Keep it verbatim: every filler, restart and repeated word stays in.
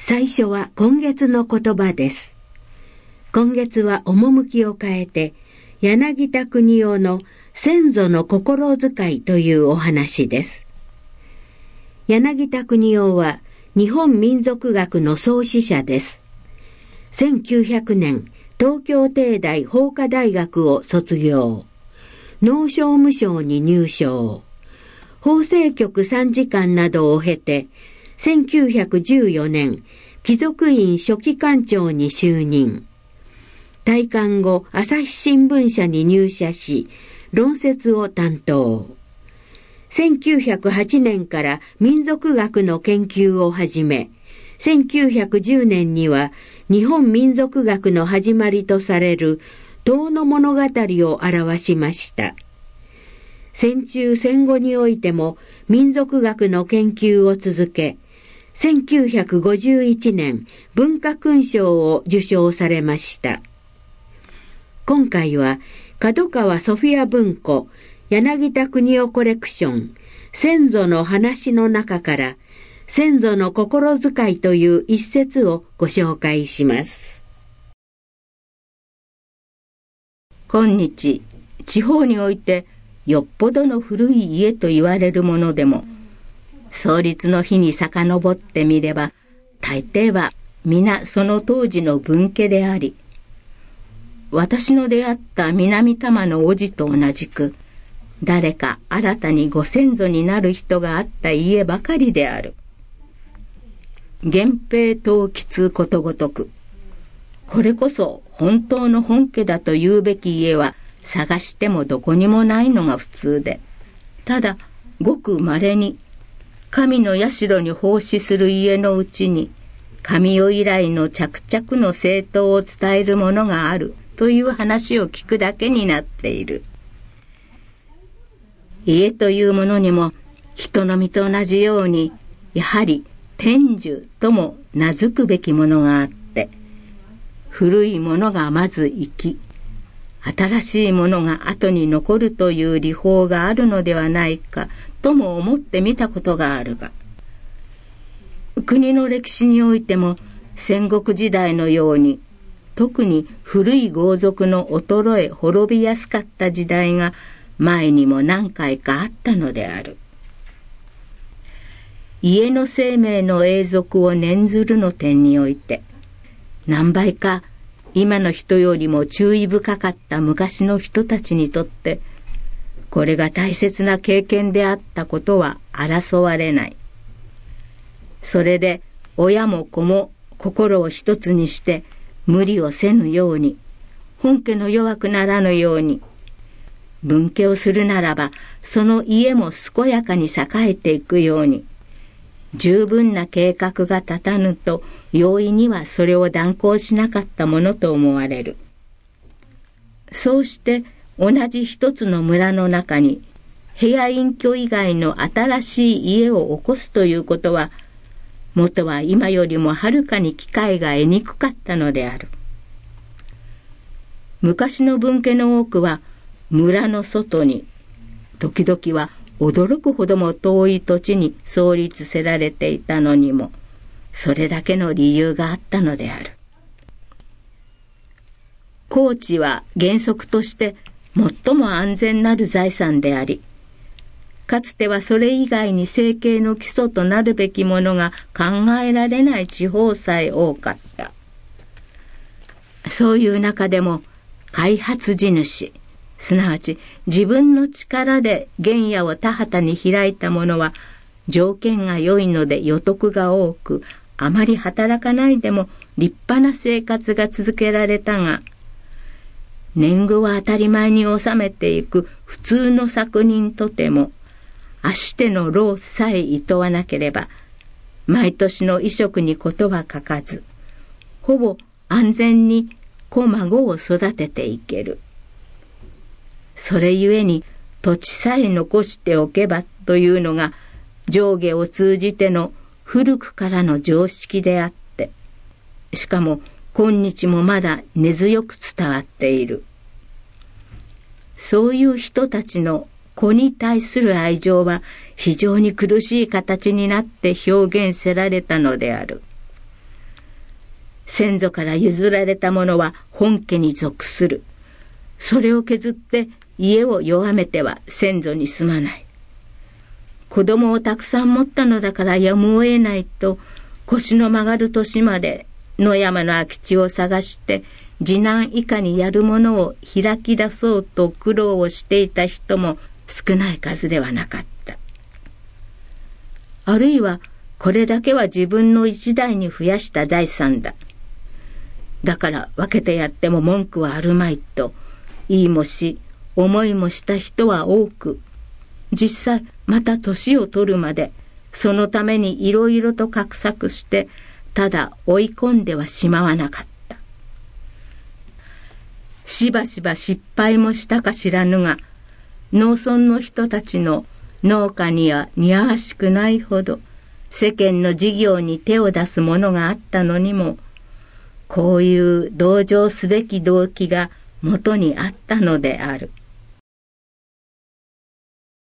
最初は今月の言葉です。今月は趣を変えて、柳田国男の先祖の心遣いというお話です。柳田国男は日本民族学の創始者です。せんきゅうひゃくねん、東京帝大法科大学を卒業。農商務省に入省。法制局参事官などを経て、せんきゅうひゃくじゅうよねん、貴族院書記官長に就任。退官後、朝日新聞社に入社し、論説を担当。せんきゅうひゃくはちねんから民族学の研究を始め、せんきゅうひゃくじゅうねんには日本民族学の始まりとされる遠野物語を表しました。戦中戦後においても民族学の研究を続け、せんきゅうひゃくごじゅういちねん文化勲章を受章されました。今回は角川ソフィア文庫柳田国男コレクション先祖の話の中から先祖の心遣いという一節をご紹介します。 今日地方においてよっぽどの古い家と言われるものでも創立の日に遡ってみれば大抵は皆その当時の分家であり、私の出会った南多摩の叔父と同じく誰か新たにご先祖になる人があった家ばかりである。源平東吉ことごとく、これこそ本当の本家だと言うべき家は探してもどこにもないのが普通で、ただごく稀に神の社に奉仕する家のうちに神代以来の着々の正統を伝えるものがあるという話を聞くだけになっている。家というものにも人の身と同じようにやはり天寿とも名付くべきものがあって、古いものがまず生き、新しいものが後に残るという理法があるのではないかとも思ってみたことがあるが、国の歴史においても戦国時代のように特に古い豪族の衰え滅びやすかった時代が前にも何回かあったのである。家の生命の永続を念ずるの点において、何倍か今の人よりも注意深かった昔の人たちにとって、これが大切な経験であったことは争われない。それで親も子も心を一つにして無理をせぬように、本家の弱くならぬように、分家をするならばその家も健やかに栄えていくように、十分な計画が立たぬと容易にはそれを断行しなかったものと思われる。そうして同じ一つの村の中に部屋隠居以外の新しい家を起こすということは、元は今よりもはるかに機会が得にくかったのである。昔の分家の多くは村の外に、時々は驚くほども遠い土地に創立せられていたのにも、それだけの理由があったのである。公地は原則として最も安全なる財産であり、かつてはそれ以外に生計の基礎となるべきものが考えられない地方さえ多かった。そういう中でも開発地主、すなわち自分の力で原野を田畑に開いた者は条件が良いので余得が多く、あまり働かないでも立派な生活が続けられたが、年貢は当たり前に納めていく普通の作人とても足手の労さえ厭わなければ毎年の衣食にことは欠かず、ほぼ安全に子孫を育てていける。それゆえに土地さえ残しておけばというのが上下を通じての古くからの常識であって、しかも今日もまだ根強く伝わっている。そういう人たちの子に対する愛情は非常に苦しい形になって表現せられたのである。 先祖から譲られたものは本家に属する。それを削って家を弱めては先祖にすまない。子供をたくさん持ったのだからやむを得ないと、腰の曲がる年まで野山の空き地を探して次男以下にやるものを開き出そうと苦労をしていた人も少ない数ではなかった。あるいはこれだけは自分の一代に増やした財産だ。だから分けてやっても文句はあるまいと言いもし思いもした人は多く、実際また年を取るまでそのためにいろいろと画策してただ追い込んではしまわなかった。しばしば失敗もしたか知らぬが、農村の人たちの農家には似合わしくないほど世間の事業に手を出すものがあったのにも、こういう同情すべき動機が元にあったのである。